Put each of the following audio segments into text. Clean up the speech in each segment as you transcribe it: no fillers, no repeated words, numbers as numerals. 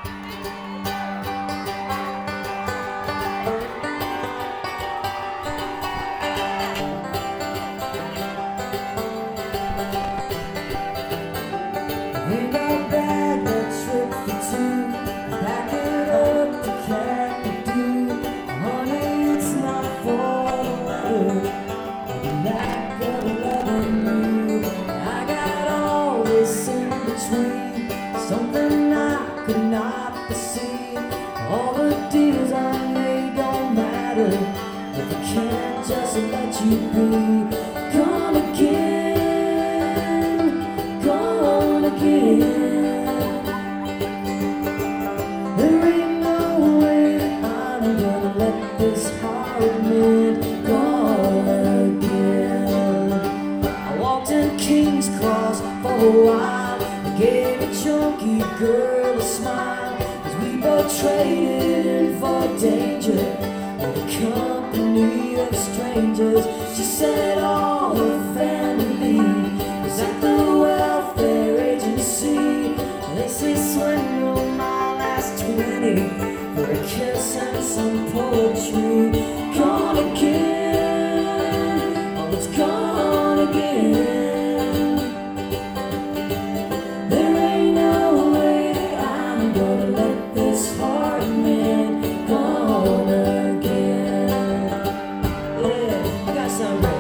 Ain't got bag, that trip for two. Back it up to Kathmandu. Honey, it's not for the weather, the lack of loving you. I got all this in between, something I could not foresee. All the deals I made don't matter if I can't just let you be. Gone again, gone again. There ain't no way I'm gonna let this heart mend. Gone again. I walked in King's Cross for a while, gave a chunky girl a smile, 'cause we both traded in for danger with a company of strangers. She said all her family was at the welfare agency. They say swindle my last 20 for a kiss and some poetry. Gone again, oh it's gone again. There ain't no way I'm gonna let this heart mend. Gone again. Yeah, I got some ready.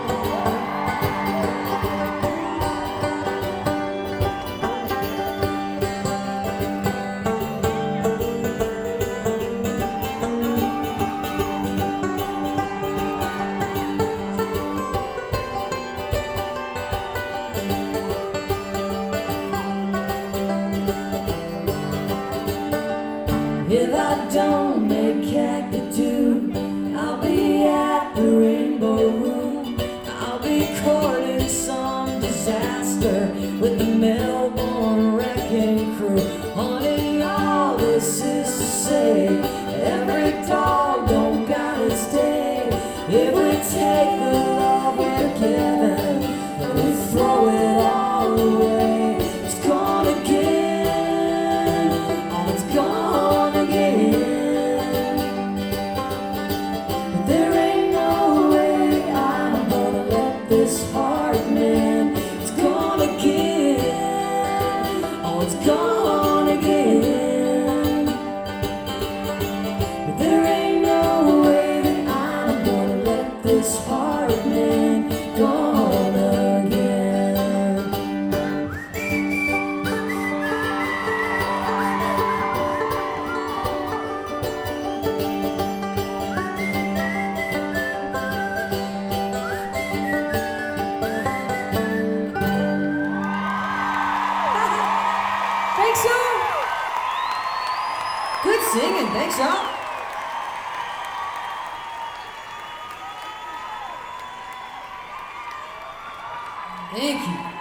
If I don't make Kathmandu, I'll be at the Rainbow Room. I'll be caught in some disaster with the Melbourne wrecking crew. Honey, all this is to say, every dog don't got its day. If we take the love we're given and we throw it all away, it's gone again, oh it's gone again. But there ain't no way I'm gonna let this heart mend. It's gone again, oh it's gone again. But there ain't no way that I'm gonna let this heart mend. Gone again. Thanks, y'all. Good singing. Thanks, y'all. Thank you.